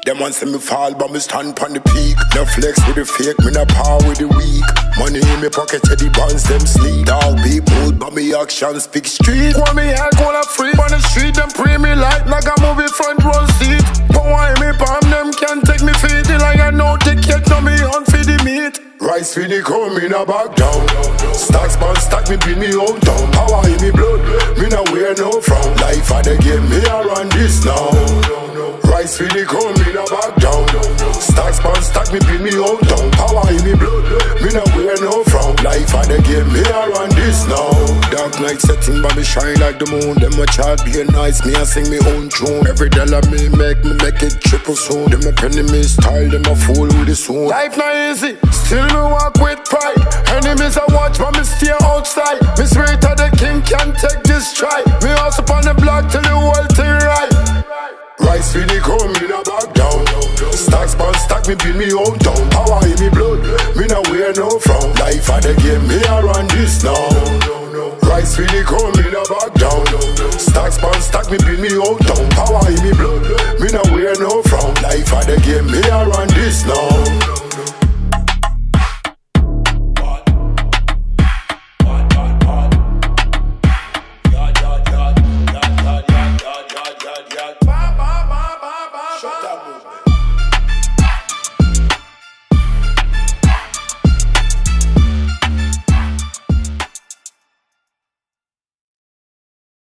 Them want see me fall, but me stand pon the peak. No flex with the fake, me no power with the weak. Money in me pocket, the bonds them sleep. Dog people, but me action speak street. Want me head, wanna free on the street. Them pre me like a movie front row seat. But why me palm, them can't take me feet. Like I know ticket, no me on for the meat. Rice for the come, me no back down. Stacks man stack, me bring me out down. Power in me blood, me no wear no frown. Life of the game, me a run this now. Rice for the come, me no back down. Stacks man stack, me bring me out down. Power in me blood, me no wear no frown. Life of the game, me a run this now. Dark night setting, but me shine like the moon. Them a child be nice, me a sing me own tune. Every dollar me make it triple soon. Them a penny me style, them a fool with the soon. Life not easy, still me walk with pride. Enemies I watch, but me stay outside. Me swear to the king can't take this try. Me also on the block till the whole thing right. Rice for the come, me no back down. Stacks pan stack, me build me out down. Power in me blood, me no wear no frown. Life of the game, me a run this now. Rice for the come, me no back down. Stacks pan stack, me build me out down. Power in me blood, me no wear no frown. Life of the game, me a run this now.